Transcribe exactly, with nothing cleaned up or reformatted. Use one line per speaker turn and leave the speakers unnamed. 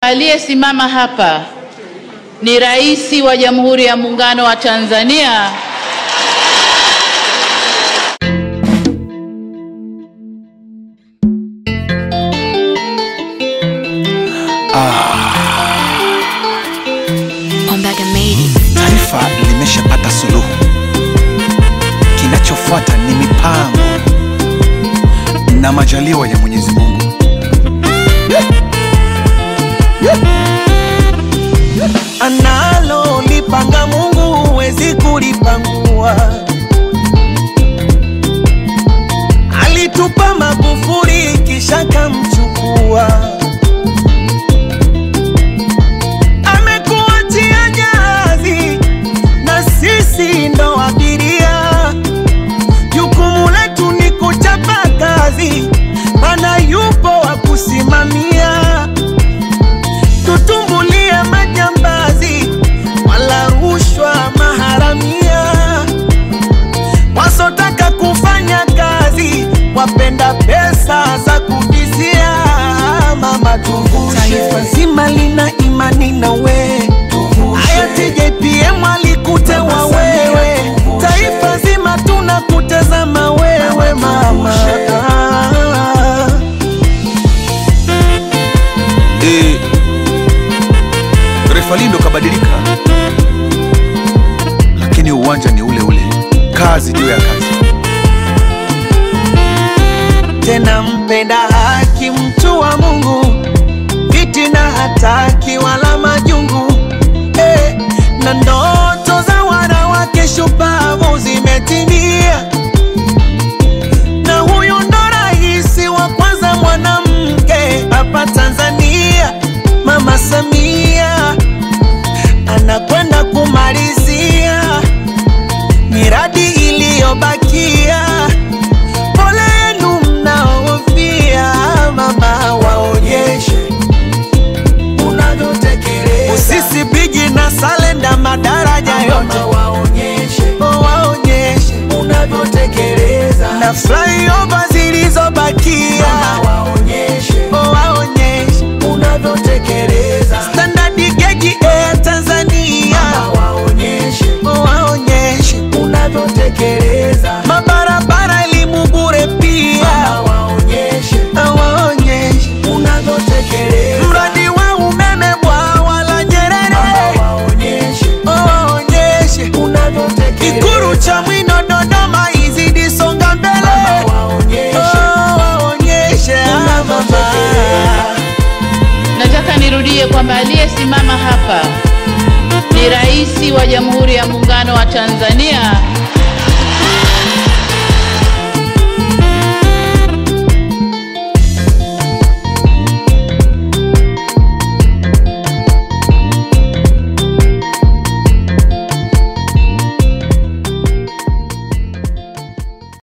Aliyesimama hapa ni Rais wa Jamhuri ya Muungano wa Tanzania
Taifa limeshapata suluhu. Kinachofuata ni mipango na majaliwa ya Mwenyezi Mungu.
Analo lipanga Mungu huwezi kulipangua. Alitupa Magufuli kisha kamchukua. Amekuachia jahazi na sisi ndo abiria. Jukumu letu ni kuchapa kazi, maana yupo wa kusimamia. Tutumbulie majambazi wala rushwa maharamia. Wasotaka kufanya kazi wapenda pesa za kuvizia. Mama tuvushe, taifa zima lina imani na we. Hayati J P M alikutewa wewe. Taifa zima tunakutazama wewe mama.
Eh, Refalindo kabadilika, lakini uwanja ni ule ule, kazi juu ya kazi.
Tena mpenda haki, mtu wa Mungu, fitina hataki wala majungu. Eh, na ndoto za wanawake shupavu zimetimia. Na huyu ndo rais wa kwanza mwanamke hapa Tanzania, Mama Samia. Anakwenda kumalizia miradi iliyobakia. Pole yenu mnaofia, mama, waonyeshe unavyotekeleza. Usisi Bigi na Salenda madaraja yote waonyeshe, waonyeshe unavyotekeleza. Na flyover zilizobakia waonyeshe, waonyeshe unavyotekeleza. Standard gauge Air Tanzania waonyeshe, waonyeshe unavyotekeleza. Mabarabara elimu bure pia waonyeshe, waonyeshe unavyotekeleza. Mradi wa umeme bwawa la Nyerere waonyeshe, waonyeshe unavyotekeleza. Ikulu Chamwino Dodoma izidi songa mbele waonyeshe, waonyeshe mama.
Nataka nirudie kwamba aliyesimama hapa ni Rais wa Jamhuri ya Muungano wa Tanzania